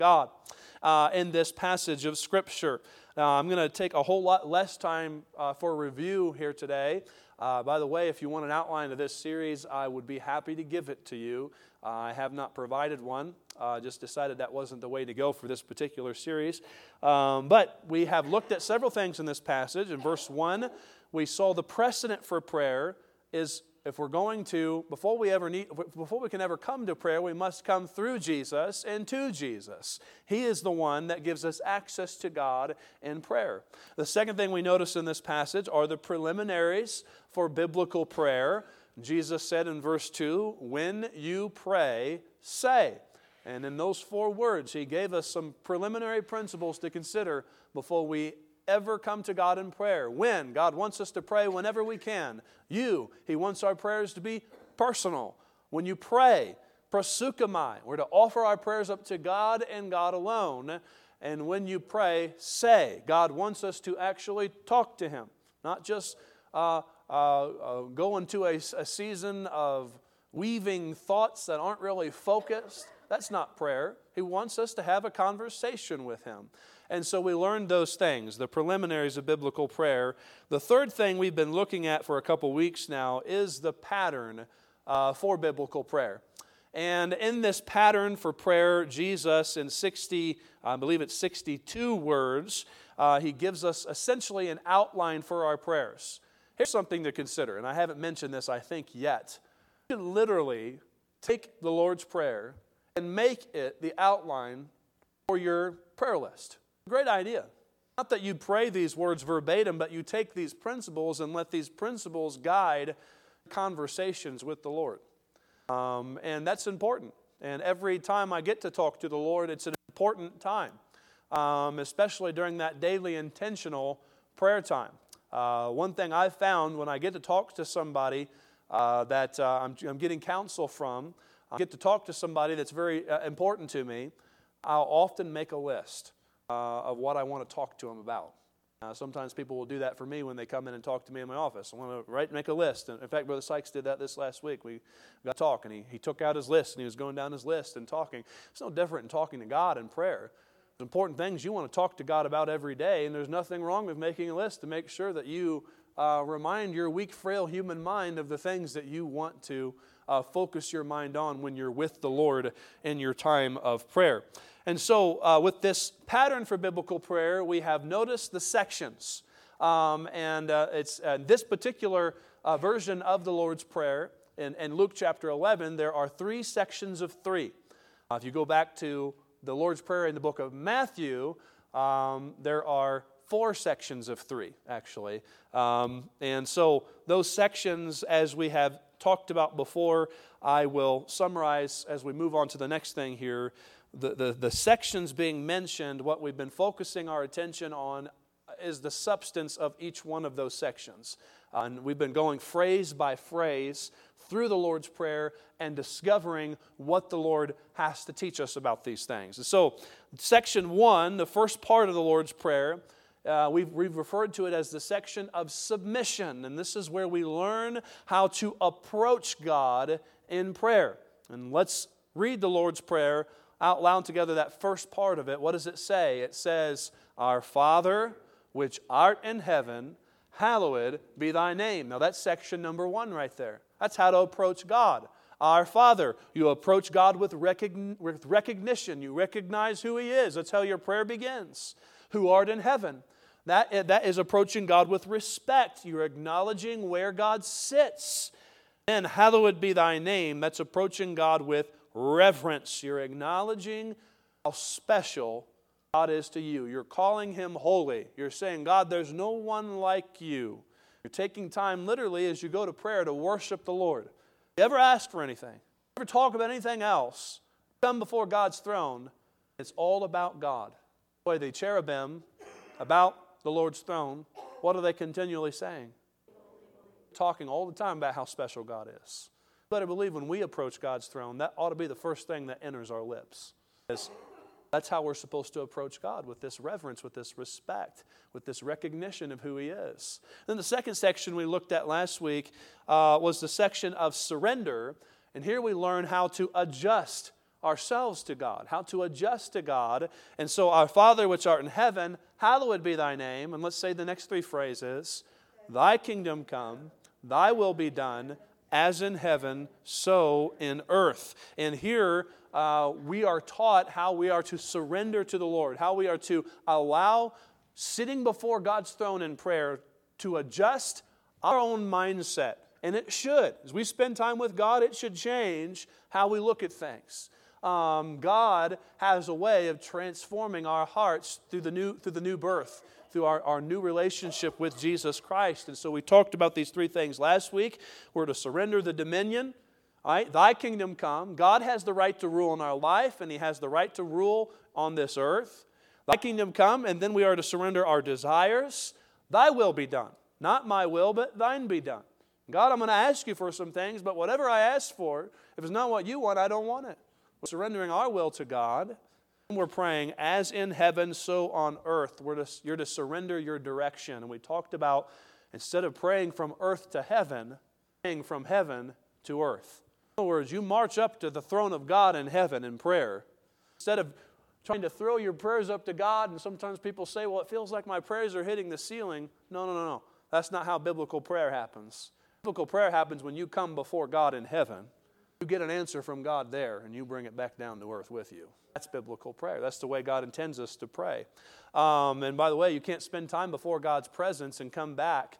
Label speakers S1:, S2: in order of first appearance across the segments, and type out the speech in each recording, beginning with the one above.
S1: God in this passage of Scripture. I'm going to take a whole lot less time for review here today. By the way, if you want an outline of this series, I would be happy to give it to you. I have not provided one. Just decided that wasn't the way to go for this particular series. But we have looked at several things in this passage. In verse 1, we saw the precedent for prayer is if we're going to, before we can ever come to prayer, we must come through Jesus and to Jesus. He is the one that gives us access to God in prayer. The second thing we notice in this passage are the preliminaries for biblical prayer. Jesus said in verse 2, when you pray, say. And in those 4 words, He gave us some preliminary principles to consider before we ever come to God in prayer. When? God wants us to pray whenever we can. He wants our prayers to be personal. When you pray, proseuchomai, we're to offer our prayers up to God and God alone. And when you pray, say. God wants us to actually talk to Him, not just go into a season of weaving thoughts that aren't really focused. That's not prayer. He wants us to have a conversation with Him. And so we learned those things, the preliminaries of biblical prayer. The third thing we've been looking at for a couple weeks now is the pattern for biblical prayer. And in this pattern for prayer, Jesus in 62 words, He gives us essentially an outline for our prayers. Here's something to consider, and I haven't mentioned this, I think, yet. You can literally take the Lord's Prayer and make it the outline for your prayer list. Great idea. Not that you pray these words verbatim, but you take these principles and let these principles guide conversations with the Lord. And that's important. And every time I get to talk to the Lord, it's an important time, especially during that daily intentional prayer time. One thing I've found when I get to talk to somebody that I'm getting counsel from, I get to talk to somebody that's very important to me, I'll often make a list of what I want to talk to them about. Sometimes people will do that for me when they come in and talk to me in my office. I want to make a list. And in fact, Brother Sykes did that this last week. We got to talk, and he took out his list, and he was going down his list and talking. It's no different in talking to God in prayer. There's important things you want to talk to God about every day, and there's nothing wrong with making a list to make sure that you remind your weak, frail human mind of the things that you want to focus your mind on when you're with the Lord in your time of prayer. And so with this pattern for biblical prayer, we have noticed the sections. It's this particular version of the Lord's Prayer in Luke chapter 11, there are 3 sections of 3. If you go back to the Lord's Prayer in the book of Matthew, there are 4 sections of 3, actually. And so those sections, as we have talked about before, I will summarize as we move on to the next thing here. The sections being mentioned, what we've been focusing our attention on is the substance of each one of those sections. And we've been going phrase by phrase through the Lord's Prayer and discovering what the Lord has to teach us about these things. And so section 1, the first part of the Lord's Prayer, we've referred to it as the section of submission. And this is where we learn how to approach God in prayer. And let's read the Lord's Prayer out loud together, that first part of it. What does it say? It says, Our Father, which art in heaven, hallowed be thy name. Now that's section number 1 right there. That's how to approach God. Our Father. You approach God with recognition. You recognize who He is. That's how your prayer begins. Who art in heaven. That is approaching God with respect. You're acknowledging where God sits. And hallowed be thy name. That's approaching God with reverence. You're acknowledging how special God is to you. You're calling Him holy. You're saying, God, there's no one like you. You're taking time literally as you go to prayer to worship the Lord. You ever ask for anything? Ever talk about anything else? Come before God's throne. It's all about God. Boy, the cherubim about the Lord's throne, what are they continually saying? Talking all the time about how special God is. You better believe when we approach God's throne, that ought to be the first thing that enters our lips. That's how we're supposed to approach God, with this reverence, with this respect, with this recognition of who He is. Then the second section we looked at last week was the section of surrender. And here we learn how to adjust ourselves to God, how to adjust to God. And so, our Father which art in heaven, hallowed be thy name. And let's say the next three phrases. Thy kingdom come, thy will be done, as in heaven, so in earth. And here we are taught how we are to surrender to the Lord, how we are to allow sitting before God's throne in prayer to adjust our own mindset. And it should. As we spend time with God, it should change how we look at things. God has a way of transforming our hearts through the new birth, through our new relationship with Jesus Christ. And so we talked about these three things last week. We're to surrender the dominion. All right? Thy kingdom come. God has the right to rule in our life, and He has the right to rule on this earth. Thy kingdom come, and then we are to surrender our desires. Thy will be done. Not my will, but thine be done. God, I'm going to ask you for some things, but whatever I ask for, if it's not what you want, I don't want it. We're surrendering our will to God. And we're praying, as in heaven, so on earth. You're to surrender your direction. And we talked about, instead of praying from earth to heaven, praying from heaven to earth. In other words, you march up to the throne of God in heaven in prayer. Instead of trying to throw your prayers up to God, and sometimes people say, well, it feels like my prayers are hitting the ceiling. No. That's not how biblical prayer happens. Biblical prayer happens when you come before God in heaven. You get an answer from God there, and you bring it back down to earth with you. That's biblical prayer. That's the way God intends us to pray. And by the way, you can't spend time before God's presence and come back,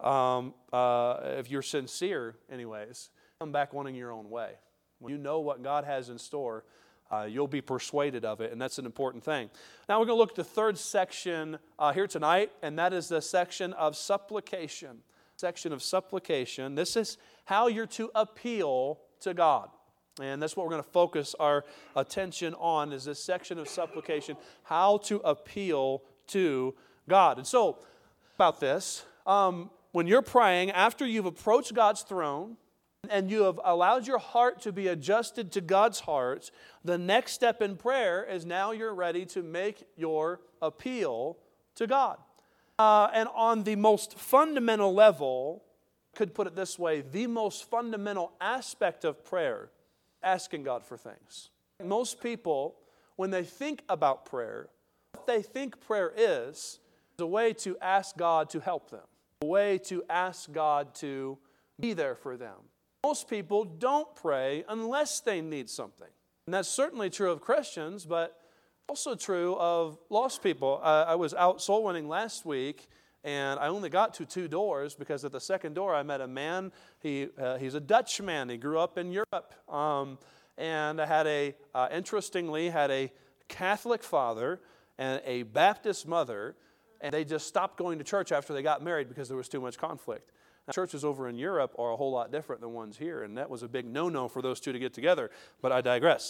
S1: if you're sincere anyways, come back wanting your own way. When you know what God has in store, you'll be persuaded of it, and that's an important thing. Now we're going to look at the third section here tonight, and that is the section of supplication. Section of supplication. This is how you're to appeal to God. And that's what we're going to focus our attention on, is this section of supplication, how to appeal to God. And so, about this, when you're praying, after you've approached God's throne, and you have allowed your heart to be adjusted to God's heart, the next step in prayer is now you're ready to make your appeal to God. And on the most fundamental level, could put it this way, the most fundamental aspect of prayer, asking God for things. Most people, when they think about prayer, what they think prayer is a way to ask God to help them, a way to ask God to be there for them. Most people don't pray unless they need something. And that's certainly true of Christians, but also true of lost people. I was out soul winning last week, and I only got to 2 doors because at the second door I met a man. He's a Dutch man. He grew up in Europe. And I had interestingly, had a Catholic father and a Baptist mother, and they just stopped going to church after they got married because there was too much conflict. Now, churches over in Europe are a whole lot different than ones here, and that was a big no-no for those two to get together, but I digress.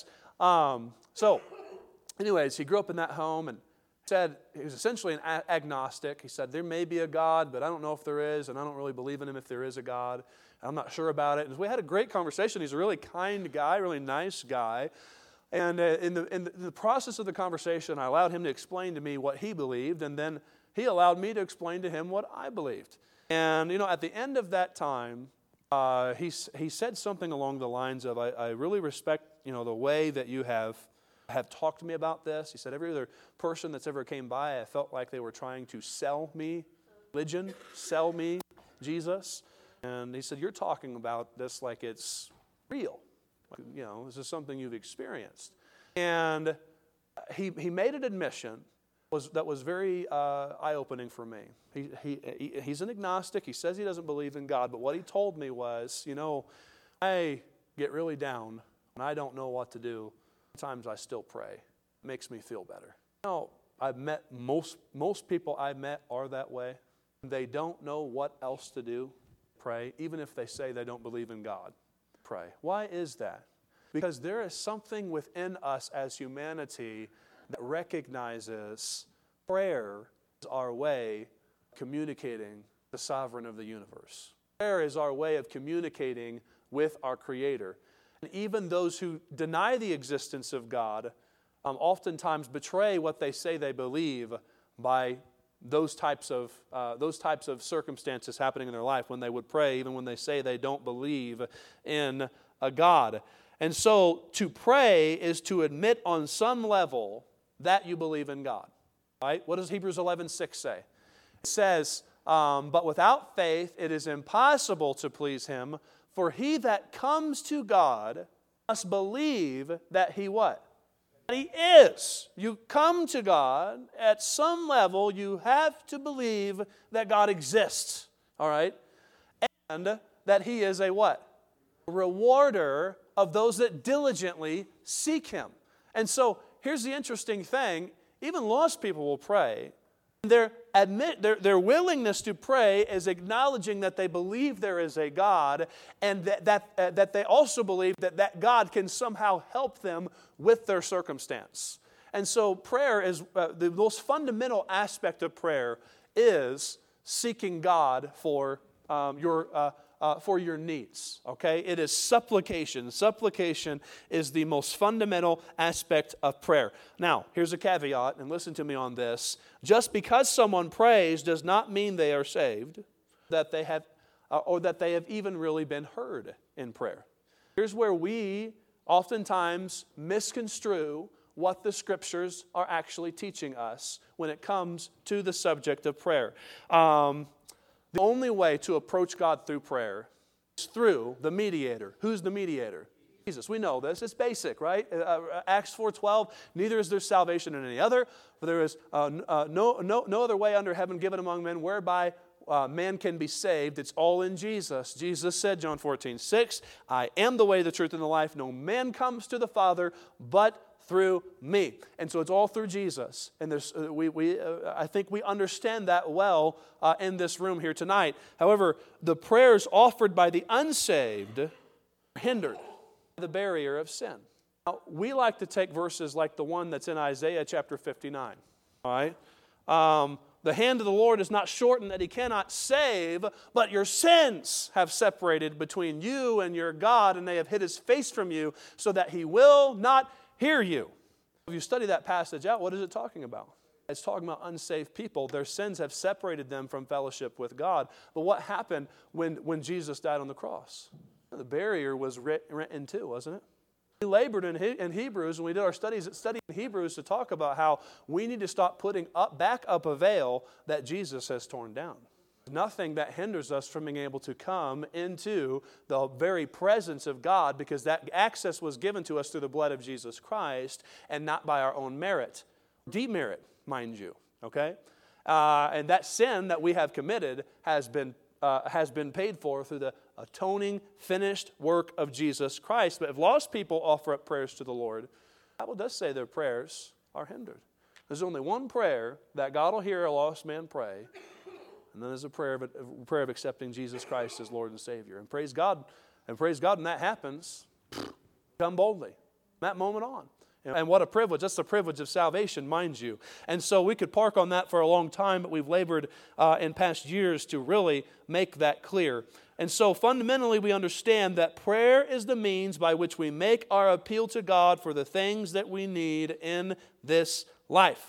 S1: Anyways, he grew up in that home and said he was essentially an agnostic. He said, there may be a God, but I don't know if there is, and I don't really believe in him if there is a God. I'm not sure about it. And we had a great conversation. He's a really kind guy, really nice guy. And in the process of the conversation, I allowed him to explain to me what he believed, and then he allowed me to explain to him what I believed. And, at the end of that time, he said something along the lines of, I really respect, the way that you have talked to me about this. He said, every other person that's ever came by, I felt like they were trying to sell me religion, sell me Jesus. And he said, you're talking about this like it's real. This is something you've experienced. And he made an admission that was very eye-opening for me. He's an agnostic. He says he doesn't believe in God. But what he told me was, I get really down and I don't know what to do. Sometimes I still pray. It makes me feel better. I've met most people I met are that way. They don't know what else to do. Pray, even if they say they don't believe in God. Pray. Why is that? Because there is something within us as humanity that recognizes prayer is our way of communicating the sovereign of the universe. Prayer is our way of communicating with our Creator. And even those who deny the existence of God oftentimes betray what they say they believe by those types of circumstances happening in their life when they would pray, even when they say they don't believe in a God. And so to pray is to admit on some level that you believe in God. Right? What does Hebrews 11:6 say? It says, but without faith it is impossible to please Him, for he that comes to God must believe that He what? That He is. You come to God, at some level you have to believe that God exists. All right? And that He is a what? A rewarder of those that diligently seek Him. And so, here's the interesting thing. Even lost people will pray. Their willingness to pray is acknowledging that they believe there is a God, and that they also believe that God can somehow help them with their circumstance. And so prayer is, the most fundamental aspect of prayer is seeking God for your needs, okay? It is supplication. Supplication is the most fundamental aspect of prayer. Now, here's a caveat, and listen to me on this. Just because someone prays does not mean they are saved, that they have, or that they have even really been heard in prayer. Here's where we oftentimes misconstrue what the Scriptures are actually teaching us when it comes to the subject of prayer. The only way to approach God through prayer is through the mediator. Who's the mediator? Jesus. We know this. It's basic, right? Acts 4:12, neither is there salvation in any other, for there is no other way under heaven given among men whereby man can be saved. It's all in Jesus. Jesus said, John 14:6, I am the way, the truth, and the life. No man comes to the Father but through me. And so it's all through Jesus. And there's, I think we understand that well in this room here tonight. However, the prayers offered by the unsaved are hindered by the barrier of sin. Now, we like to take verses like the one that's in Isaiah chapter 59. All right? The hand of the Lord is not shortened that He cannot save, but your sins have separated between you and your God, and they have hid His face from you so that He will not hear you. If you study that passage out, what is it talking about? It's talking about unsaved people. Their sins have separated them from fellowship with God. But what happened when Jesus died on the cross? The barrier was rent in two, wasn't it? We labored in Hebrews, and we did our study in Hebrews to talk about how we need to stop putting back up a veil that Jesus has torn down. Nothing that hinders us from being able to come into the very presence of God, because that access was given to us through the blood of Jesus Christ and not by our own merit. Demerit, mind you, okay? And that sin that we have committed has been paid for through the atoning, finished work of Jesus Christ. But if lost people offer up prayers to the Lord, the Bible does say their prayers are hindered. There's only one prayer that God will hear a lost man pray, and then there's a prayer of accepting Jesus Christ as Lord and Savior. And praise God, when that happens, come boldly, from that moment on. And what a privilege. That's the privilege of salvation, mind you. And so we could park on that for a long time, but we've labored in past years to really make that clear. And so fundamentally we understand that prayer is the means by which we make our appeal to God for the things that we need in this life.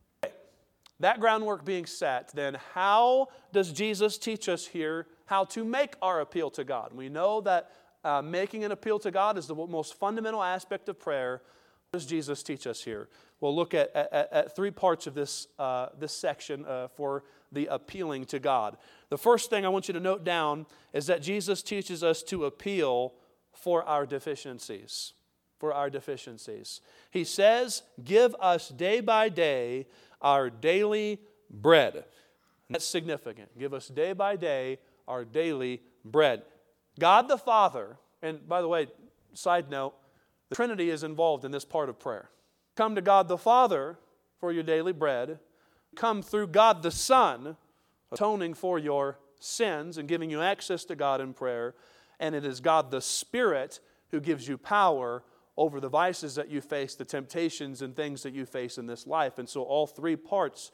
S1: That groundwork being set, then how does Jesus teach us here how to make our appeal to God? We know that making an appeal to God is the most fundamental aspect of prayer. What does Jesus teach us here? We'll look at three parts of this section for the appealing to God. The first thing I want you to note down is that Jesus teaches us to appeal for our deficiencies. For our deficiencies. He says, give us day by day our daily bread. And that's significant. Give us day by day our daily bread. God the Father, and by the way, side note, the Trinity is involved in this part of prayer. Come to God the Father for your daily bread. Come through God the Son, atoning for your sins and giving you access to God in prayer. And it is God the Spirit who gives you power over the vices that you face, the temptations and things that you face in this life. And so all three parts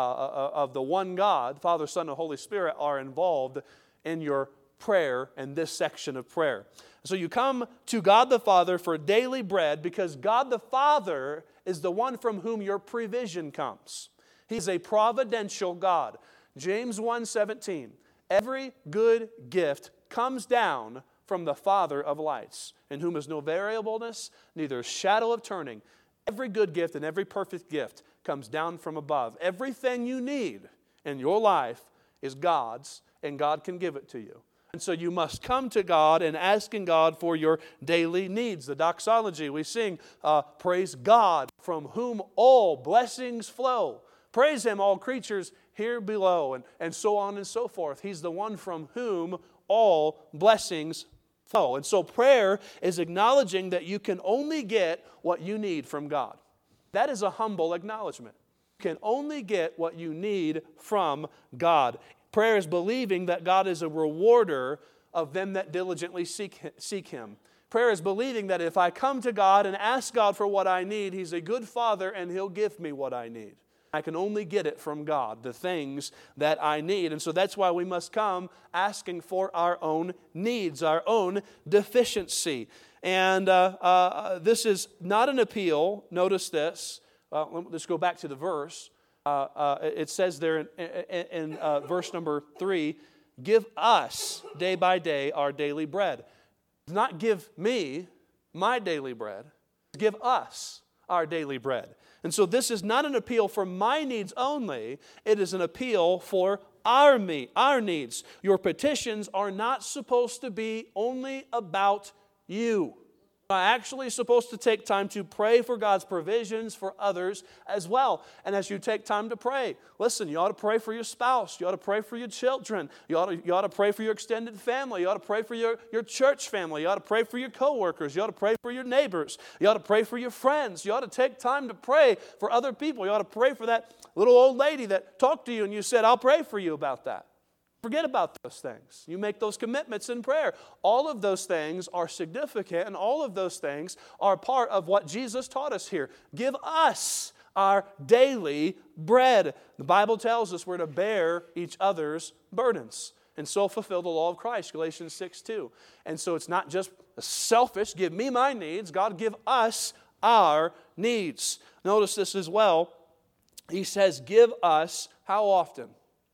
S1: of the one God, Father, Son, and Holy Spirit, are involved in your prayer and this section of prayer. So you come to God the Father for daily bread because God the Father is the one from whom your provision comes. He's a providential God. James 1:17, every good gift comes down from the Father of lights, in whom is no variableness, neither shadow of turning. Every good gift and every perfect gift comes down from above. Everything you need in your life is God's, and God can give it to you. And so you must come to God and asking God for your daily needs. The doxology we sing, praise God from whom all blessings flow. Praise Him, all creatures here below, and so on and so forth. He's the one from whom all blessings flow. And so prayer is acknowledging that you can only get what you need from God. That is a humble acknowledgement. You can only get what you need from God. Prayer is believing that God is a rewarder of them that diligently seek Him. Prayer is believing that if I come to God and ask God for what I need, He's a good Father and He'll give me what I need. I can only get it from God, the things that I need. And so that's why we must come asking for our own needs, our own deficiency. And this is not an appeal. Notice this. Let's go back to the verse. It says there in verse number 3, give us day by day our daily bread. Not give me my daily bread. Give us our daily bread. And so this is not an appeal for my needs only. It is an appeal for our needs. Your petitions are not supposed to be only about you. You're actually supposed to take time to pray for God's provisions for others as well. And as you take time to pray, listen, you ought to pray for your spouse. You ought to pray for your children. You ought to pray for your extended family. You ought to pray for your church family. You ought to pray for your coworkers. You ought to pray for your neighbors. You ought to pray for your friends. You ought to take time to pray for other people. You ought to pray for that little old lady that talked to you and you said, I'll pray for you about that. Forget about those things. You make those commitments in prayer. All of those things are significant, and all of those things are part of what Jesus taught us here. Give us our daily bread. The Bible tells us we're to bear each other's burdens and so fulfill the law of Christ, Galatians 6:2. And so it's not just selfish, give me my needs. God, give us our needs. Notice this as well. He says, give us how often?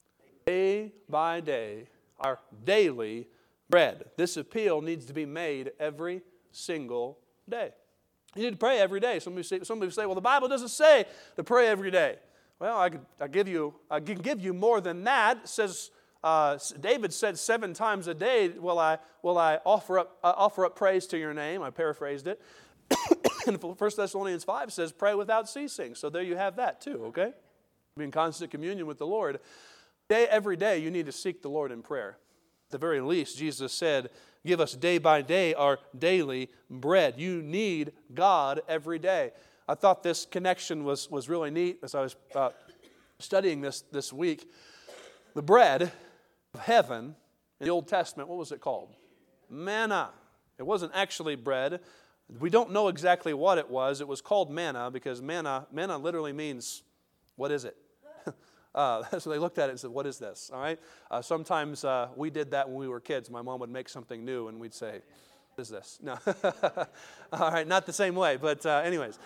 S1: Day by day, our daily bread. This appeal needs to be made every single day. You need to pray every day. Some people say, well, the Bible doesn't say to pray every day. Well, I can give you more than that. It says, David said 7 times a day, will I offer up praise to your name. I paraphrased it. And 1 Thessalonians 5 says, pray without ceasing. So there you have that too, okay? Be in constant communion with the Lord. Every day you need to seek the Lord in prayer. At the very least, Jesus said, give us day by day our daily bread. You need God every day. I thought this connection was really neat as I was studying this week. The bread of heaven in the Old Testament, what was it called? Manna. It wasn't actually bread. We don't know exactly what it was. It was called manna because manna literally means, what is it? So they looked at it and said, what is this? All right. Sometimes we did that when we were kids. My mom would make something new and we'd say, what is this? No. All right. Not the same way. But anyways.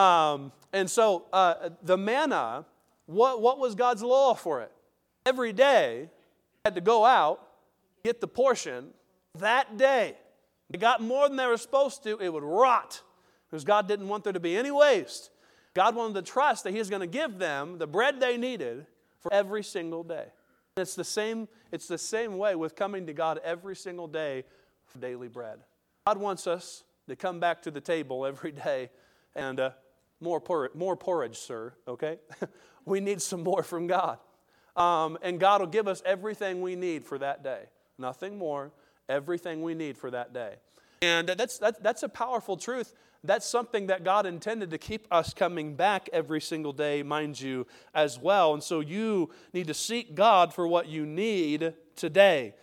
S1: And so the manna, what was God's law for it? Every day, you had to go out, get the portion that day. They got more than they were supposed to, it would rot. Because God didn't want there to be any waste. God wanted to trust that He was going to give them the bread they needed for every single day. And it's the same way with coming to God every single day for daily bread. God wants us to come back to the table every day and more porridge, sir, okay? We need some more from God. And God will give us everything we need for that day. Nothing more, everything we need for that day. And that's a powerful truth. That's something that God intended to keep us coming back every single day, mind you, as well. And so you need to seek God for what you need today.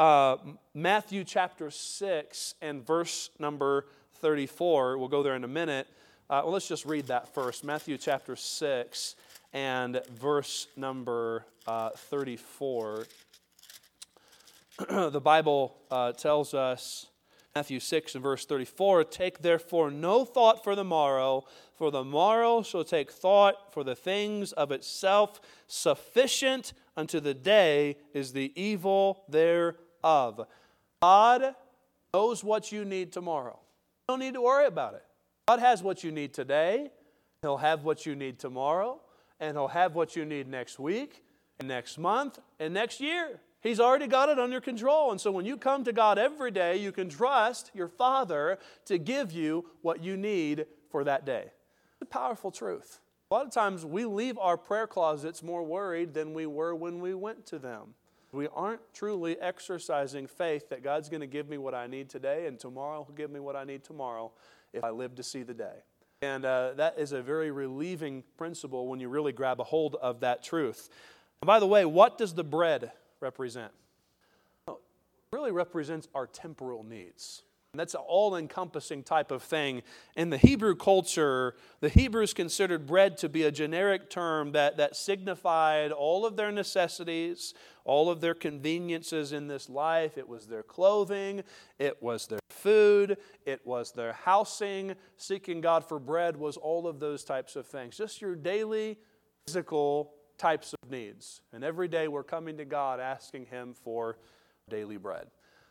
S1: Matthew chapter 6 and verse number 34. We'll go there in a minute. Well, let's just read that first. Matthew chapter 6 and verse number 34. The Bible tells us, Matthew 6 and verse 34, take therefore no thought for the morrow shall take thought for the things of itself. Sufficient unto the day is the evil thereof. God knows what you need tomorrow. You don't need to worry about it. God has what you need today. He'll have what you need tomorrow. And He'll have what you need next week, and next month, and next year. He's already got it under control. And so when you come to God every day, you can trust your Father to give you what you need for that day. It's a powerful truth. A lot of times we leave our prayer closets more worried than we were when we went to them. We aren't truly exercising faith that God's going to give me what I need today, and tomorrow He'll give me what I need tomorrow if I live to see the day. And that is a very relieving principle when you really grab a hold of that truth. And by the way, what does the bread represent? Well, it really represents our temporal needs. And that's an all-encompassing type of thing. In the Hebrew culture, the Hebrews considered bread to be a generic term that signified all of their necessities, all of their conveniences in this life. It was their clothing, it was their food, it was their housing. Seeking God for bread was all of those types of things. Just your daily physical types of needs. And every day we're coming to God asking Him for daily bread.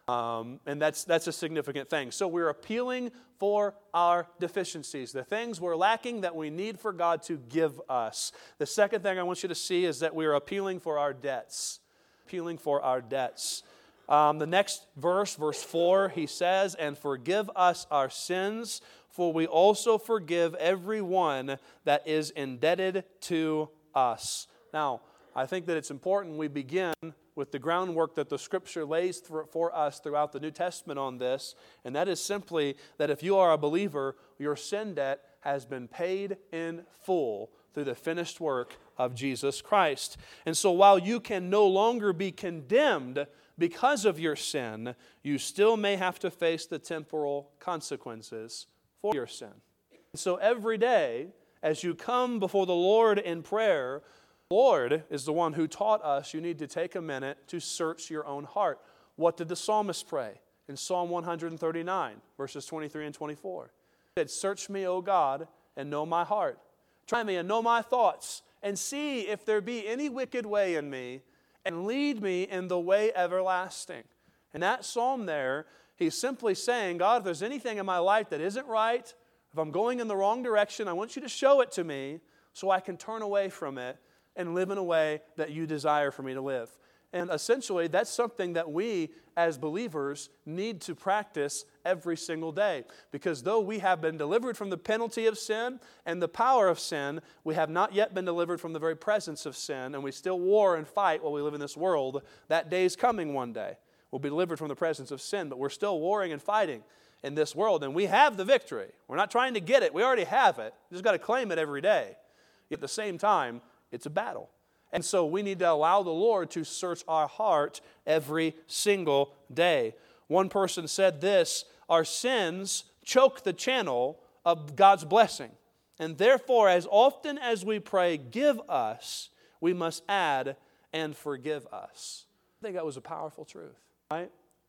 S1: And that's a significant thing. So we're appealing for our deficiencies, the things we're lacking that we need for God to give us. The second thing I want you to see is that we're appealing for our debts. Appealing for our debts. The next verse 4, he says, "And forgive us our sins, for we also forgive everyone that is indebted to us." Now, I think that it's important we begin with the groundwork that the Scripture lays for us throughout the New Testament on this, and that is simply that if you are a believer, your sin debt has been paid in full through the finished work of Jesus Christ. And so while you can no longer be condemned because of your sin, you still may have to face the temporal consequences for your sin. And so every day, as you come before the Lord in prayer, the Lord is the one who taught us you need to take a minute to search your own heart. What did the psalmist pray in Psalm 139, verses 23 and 24? He said, "Search me, O God, and know my heart. Try me and know my thoughts, and see if there be any wicked way in me, and lead me in the way everlasting." In that psalm there, he's simply saying, God, if there's anything in my life that isn't right, if I'm going in the wrong direction, I want you to show it to me so I can turn away from it and live in a way that you desire for me to live. And essentially, that's something that we as believers need to practice every single day. Because though we have been delivered from the penalty of sin and the power of sin, we have not yet been delivered from the very presence of sin, and we still war and fight while we live in this world. That day is coming one day. We'll be delivered from the presence of sin, but we're still warring and fighting in this world, and we have the victory. We're not trying to get it. We already have it. We just got to claim it every day. At the same time, it's a battle. And so we need to allow the Lord to search our heart every single day. One person said this, "Our sins choke the channel of God's blessing. And therefore, as often as we pray, 'Give us,' we must add, 'and forgive us.'" I think that was a powerful truth, right?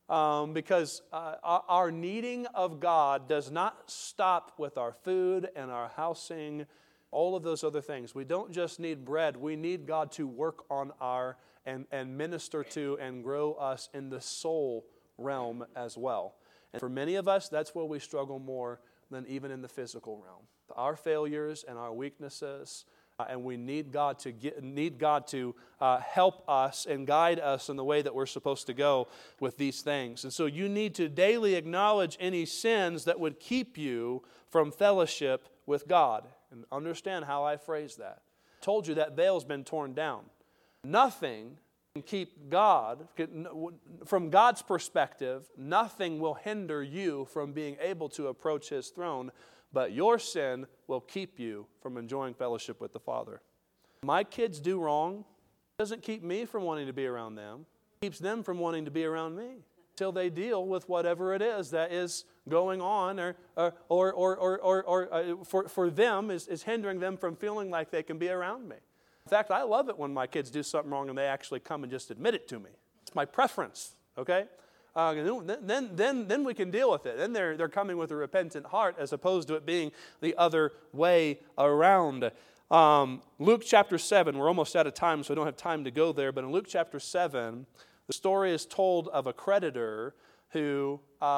S1: Because our needing of God does not stop with our food and our housing, all of those other things. We don't just need bread. We need God to work on our and minister to and grow us in the soul realm as well. And for many of us, that's where we struggle more than even in the physical realm. Our failures and our weaknesses, and we need God to help us and guide us in the way that we're supposed to go with these things. And so you need to daily acknowledge any sins that would keep you from fellowship with God. And understand how I phrase that. I told you that veil's been torn down. Nothing can keep God, from God's perspective, nothing will hinder you from being able to approach His throne, but your sin will keep you from enjoying fellowship with the Father. My kids do wrong. It doesn't keep me from wanting to be around them. It keeps them from wanting to be around me till they deal with whatever it is that is going on or for them is hindering them from feeling like they can be around me. In fact, I love it when my kids do something wrong and they actually come and just admit it to me. It's my preference, okay? Then we can deal with it. Then they're coming with a repentant heart as opposed to it being the other way around. Luke chapter 7, we're almost out of time, so I don't have time to go there, but in Luke chapter 7, the story is told of a creditor who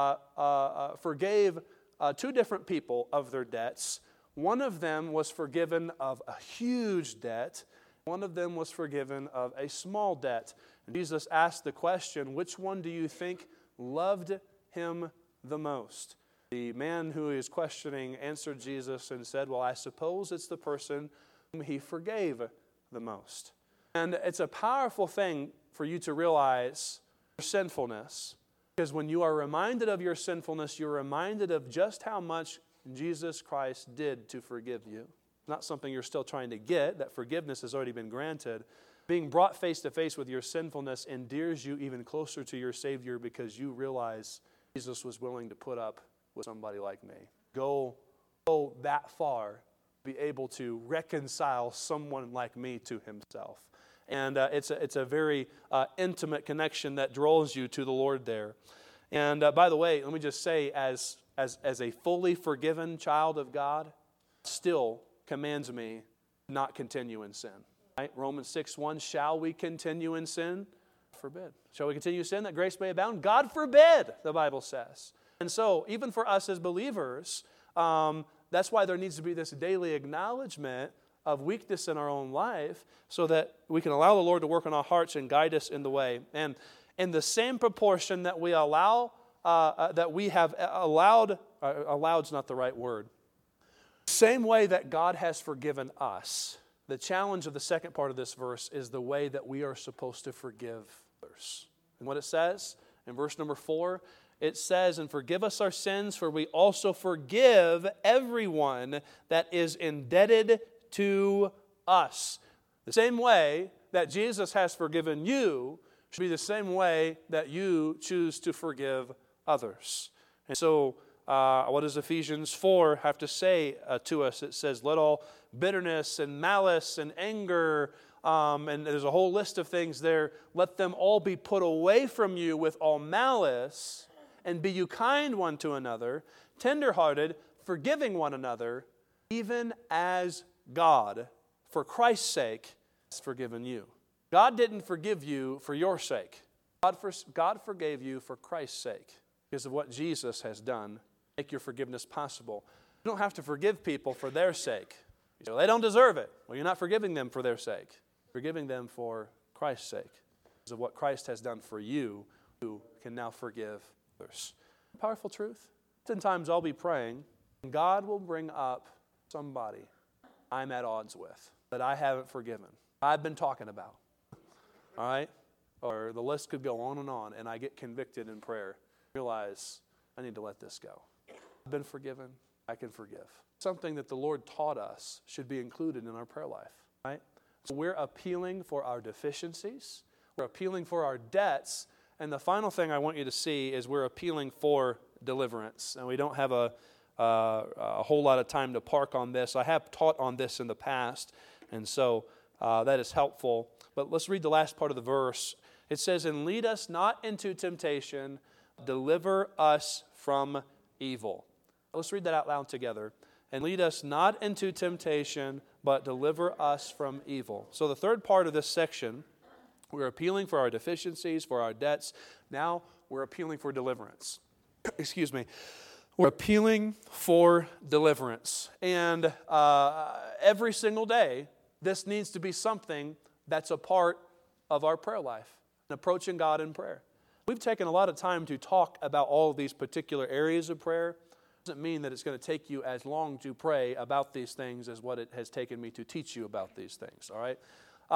S1: forgave two different people of their debts. One of them was forgiven of a huge debt. One of them was forgiven of a small debt. And Jesus asked the question, which one do you think loved him the most? The man who is questioning answered Jesus and said, well, I suppose it's the person whom he forgave the most. And it's a powerful thing for you to realize your sinfulness. Because when you are reminded of your sinfulness, you're reminded of just how much Jesus Christ did to forgive you. Not something you're still trying to get. That forgiveness has already been granted. Being brought face to face with your sinfulness endears you even closer to your Savior because you realize Jesus was willing to put up with somebody like me. Go that far, be able to reconcile someone like me to himself. And it's a very intimate connection that draws you to the Lord there. And by the way, let me just say, as a fully forgiven child of God, still commands me not continue in sin. Right? Romans 6:1, shall we continue in sin? Forbid. Shall we continue in sin that grace may abound? God forbid, the Bible says. And so, even for us as believers, that's why there needs to be this daily acknowledgement of weakness in our own life so that we can allow the Lord to work on our hearts and guide us in the way. And in the same proportion that we allow, that we have allowed is not the right word. Same way that God has forgiven us. The challenge of the second part of this verse is the way that we are supposed to forgive others. And what it says in verse number 4, it says, and forgive us our sins, for we also forgive everyone that is indebted to us. The same way that Jesus has forgiven you should be the same way that you choose to forgive others. And so, what does Ephesians 4 have to say to us? It says, let all bitterness and malice and anger, and there's a whole list of things there, let them all be put away from you with all malice, and be you kind one to another, tenderhearted, forgiving one another, even as God, for Christ's sake, has forgiven you. God didn't forgive you for your sake. God forgave you for Christ's sake because of what Jesus has done. Make your forgiveness possible. You don't have to forgive people for their sake. You say, well, they don't deserve it. Well, you're not forgiving them for their sake. You're forgiving them for Christ's sake because of what Christ has done for you, who can now forgive others. Powerful truth. Oftentimes I'll be praying, and God will bring up somebody I'm at odds with, that I haven't forgiven. I've been talking about. All right? Or the list could go on, and I get convicted in prayer. Realize I need to let this go. I've been forgiven. I can forgive. Something that the Lord taught us should be included in our prayer life. Right? So we're appealing for our deficiencies. We're appealing for our debts. And the final thing I want you to see is we're appealing for deliverance. And we don't have a whole lot of time to park on this. I have taught on this in the past, and so that is helpful. But let's read the last part of the verse. It says, and lead us not into temptation, deliver us from evil. Let's read that out loud together. And lead us not into temptation, but deliver us from evil. So the third part of this section, we're appealing for our deficiencies, for our debts. Now we're appealing for deliverance. Excuse me. We're appealing for deliverance. And every single day, this needs to be something that's a part of our prayer life, approaching God in prayer. We've taken a lot of time to talk about all of these particular areas of prayer. It doesn't mean that it's going to take you as long to pray about these things as what it has taken me to teach you about these things, all right?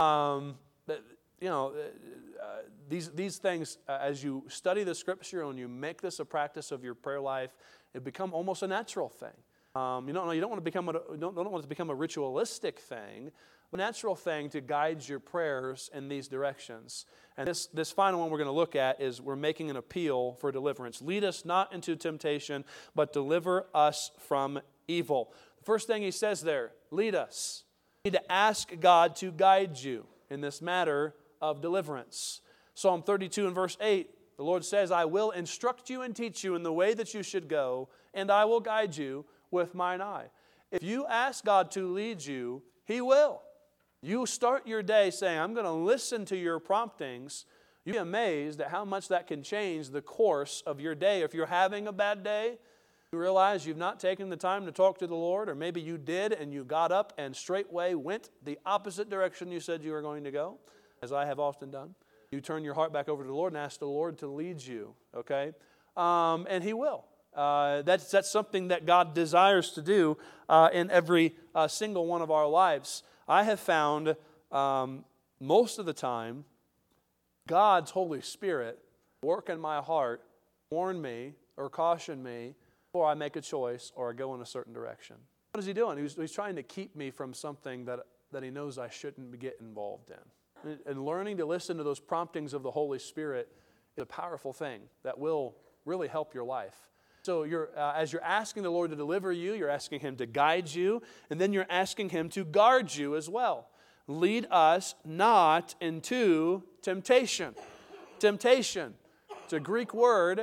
S1: These things, as you study the Scripture and you make this a practice of your prayer life, it become almost a natural thing. You don't want it to become a ritualistic thing, a natural thing to guide your prayers in these directions. And this final one we're going to look at is we're making an appeal for deliverance. Lead us not into temptation, but deliver us from evil. The first thing he says there, lead us. You need to ask God to guide you in this matter of deliverance. Psalm 32 and verse 8, the Lord says, I will instruct you and teach you in the way that you should go, and I will guide you with mine eye. If you ask God to lead you, He will. You start your day saying, I'm going to listen to your promptings. You'd be amazed at how much that can change the course of your day. If you're having a bad day, you realize you've not taken the time to talk to the Lord, or maybe you did and you got up and straightway went the opposite direction you said you were going to go, as I have often done. You turn your heart back over to the Lord and ask the Lord to lead you, okay? And He will. That's something that God desires to do in every single one of our lives. I have found most of the time, God's Holy Spirit work in my heart, warn me or caution me before I make a choice or I go in a certain direction. What is He doing? He's trying to keep me from something that He knows I shouldn't get involved in. And learning to listen to those promptings of the Holy Spirit is a powerful thing that will really help your life. So as you're asking the Lord to deliver you, you're asking Him to guide you, and then you're asking Him to guard you as well. Lead us not into temptation. Temptation. It's a Greek word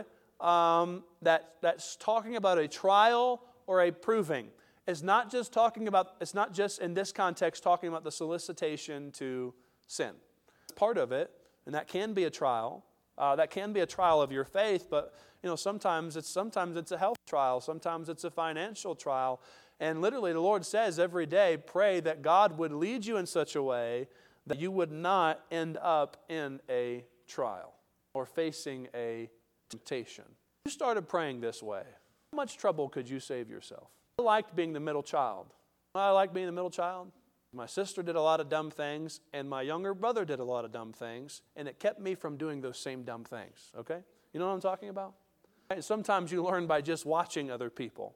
S1: that's talking about a trial or a proving. It's not just in this context talking about the solicitation to sin. Part of it, and that can be a trial. That can be a trial of your faith, but sometimes it's a health trial, sometimes it's a financial trial. And literally the Lord says every day, pray that God would lead you in such a way that you would not end up in a trial or facing a temptation. You started praying this way. How much trouble could you save yourself? I liked being the middle child. I like being the middle child. My sister did a lot of dumb things, and my younger brother did a lot of dumb things, and it kept me from doing those same dumb things, okay? You know what I'm talking about? Right? Sometimes you learn by just watching other people.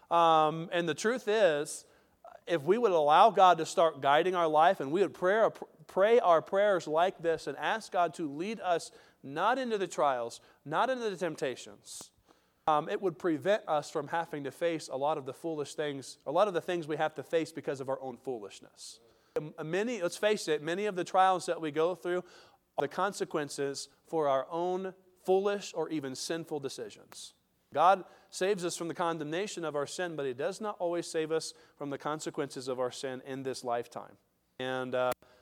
S1: And the truth is, if we would allow God to start guiding our life, and we would pray our prayers like this and ask God to lead us not into the trials, not into the temptations, it would prevent us from having to face a lot of the foolish things, a lot of the things we have to face because of our own foolishness. Let's face it, many of the trials that we go through are the consequences for our own foolish or even sinful decisions. God saves us from the condemnation of our sin, but He does not always save us from the consequences of our sin in this lifetime. And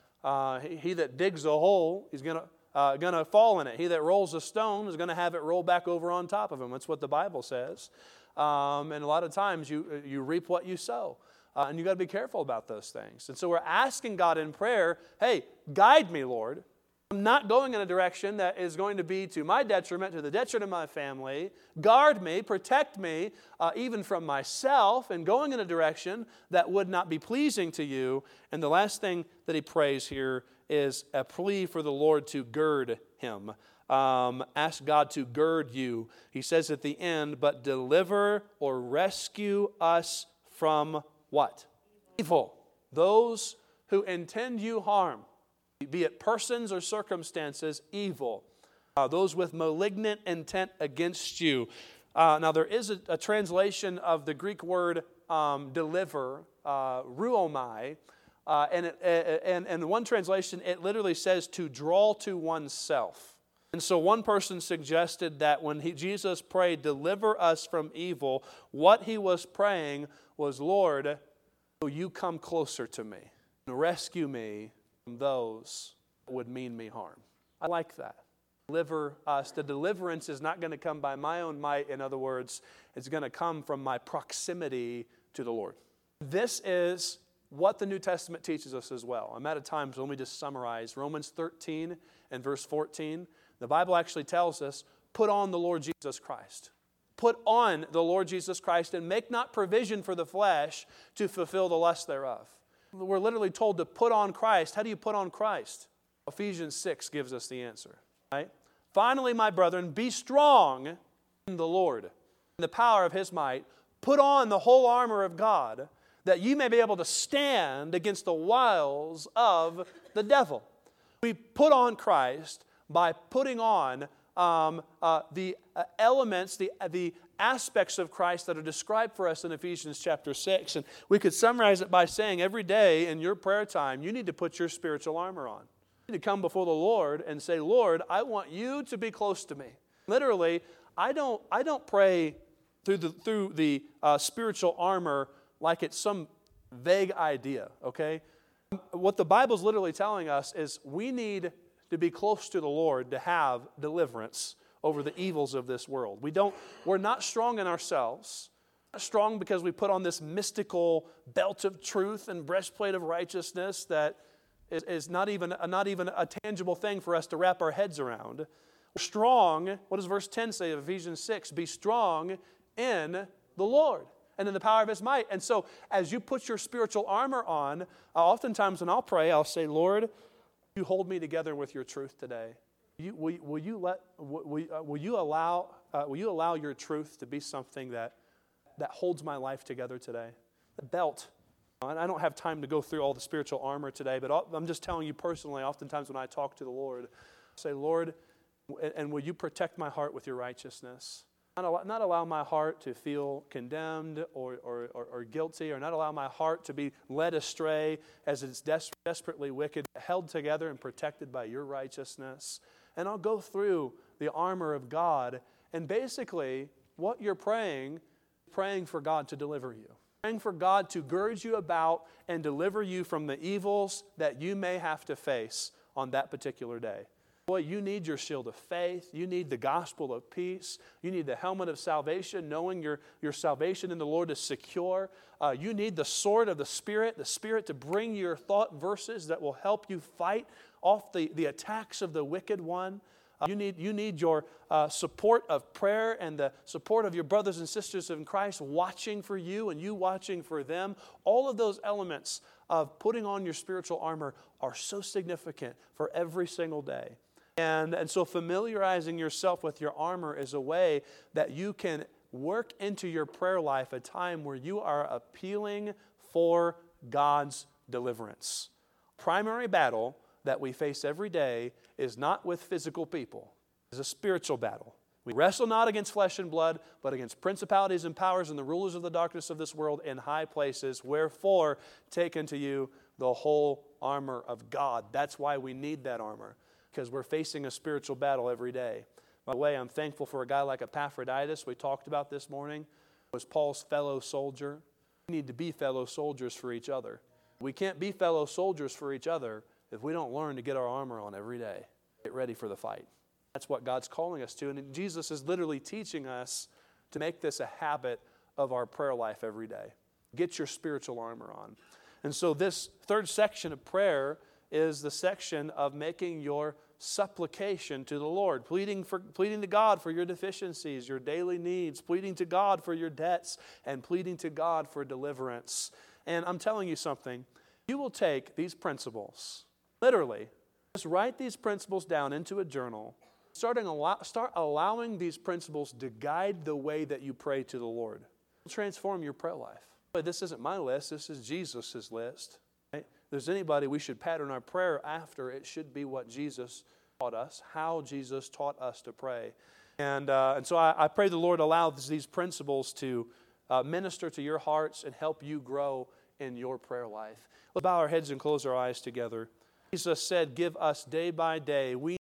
S1: he that digs a hole, he's going to fall in it. He that rolls a stone is going to have it roll back over on top of him. That's what the Bible says. And a lot of times you reap what you sow. And you've got to be careful about those things. And so we're asking God in prayer, hey, guide me, Lord. I'm not going in a direction that is going to be to my detriment, to the detriment of my family. Guard me, protect me, even from myself, and going in a direction that would not be pleasing to you. And the last thing that he prays here is a plea for the Lord to gird him. Ask God to gird you. He says at the end, but deliver or rescue us from what? Evil. Those who intend you harm. Be it persons or circumstances, evil. Those with malignant intent against you. Now there is a translation of the Greek word deliver, ruomai, and in one translation it literally says to draw to oneself. And so one person suggested that when Jesus prayed, deliver us from evil, what he was praying was, Lord, will you come closer to me and rescue me from those that would mean me harm. I like that. Deliver us. The deliverance is not going to come by my own might. In other words, it's going to come from my proximity to the Lord. This is what the New Testament teaches us as well. I'm out of time, so let me just summarize. Romans 13 and verse 14. The Bible actually tells us, put on the Lord Jesus Christ. Put on the Lord Jesus Christ and make not provision for the flesh to fulfill the lust thereof. We're literally told to put on Christ. How do you put on Christ? Ephesians 6 gives us the answer. Right? Finally, my brethren, be strong in the Lord, in the power of His might. Put on the whole armor of God, that you may be able to stand against the wiles of the devil. We put on Christ by putting on the elements, the aspects of Christ that are described for us in Ephesians chapter 6. And we could summarize it by saying every day in your prayer time, you need to put your spiritual armor on. You need to come before the Lord and say, Lord, I want you to be close to me. Literally, I don't pray through the spiritual armor like it's some vague idea, okay? What the Bible's literally telling us is we need to be close to the Lord, to have deliverance over the evils of this world. We're not strong in ourselves. Not strong because we put on this mystical belt of truth and breastplate of righteousness that is not even a tangible thing for us to wrap our heads around. We're strong, what does verse 10 say of Ephesians 6? Be strong in the Lord and in the power of His might. And so as you put your spiritual armor on, oftentimes when I'll pray, I'll say, Lord, you hold me together with your truth today. Will you allow your truth to be something that holds my life together today? The belt. I don't have time to go through all the spiritual armor today, but I'm just telling you personally, oftentimes when I talk to the Lord, I say, Lord, and will you protect my heart with your righteousness? Not allow my heart to feel condemned or guilty, or not allow my heart to be led astray as it's desperately wicked, held together and protected by your righteousness. And I'll go through the armor of God, and basically what you're praying for God to deliver you. Praying for God to gird you about and deliver you from the evils that you may have to face on that particular day. Boy, you need your shield of faith. You need the gospel of peace. You need the helmet of salvation, knowing your salvation in the Lord is secure. You need the sword of the Spirit to bring your thought verses that will help you fight off the attacks of the wicked one. You need your support of prayer and the support of your brothers and sisters in Christ watching for you and you watching for them. All of those elements of putting on your spiritual armor are so significant for every single day. And so familiarizing yourself with your armor is a way that you can work into your prayer life a time where you are appealing for God's deliverance. Primary battle that we face every day is not with physical people. It's a spiritual battle. We wrestle not against flesh and blood, but against principalities and powers and the rulers of the darkness of this world in high places. Wherefore, take unto you the whole armor of God. That's why we need that armor, because we're facing a spiritual battle every day. By the way, I'm thankful for a guy like Epaphroditus, we talked about this morning, was Paul's fellow soldier. We need to be fellow soldiers for each other. We can't be fellow soldiers for each other if we don't learn to get our armor on every day, get ready for the fight. That's what God's calling us to. And Jesus is literally teaching us to make this a habit of our prayer life every day. Get your spiritual armor on. And so this third section of prayer is the section of making your supplication to the Lord, pleading to God for your deficiencies, your daily needs, pleading to God for your debts, and pleading to God for deliverance. And I'm telling you something, you will take these principles, literally, just write these principles down into a journal, start allowing these principles to guide the way that you pray to the Lord. It'll transform your prayer life. But this isn't my list, this is Jesus' list. Right? If there's anybody we should pattern our prayer after, it should be what Jesus taught us, how Jesus taught us to pray. And so I pray the Lord allows these principles to minister to your hearts and help you grow in your prayer life. Let's bow our heads and close our eyes together. Jesus said, give us day by day. We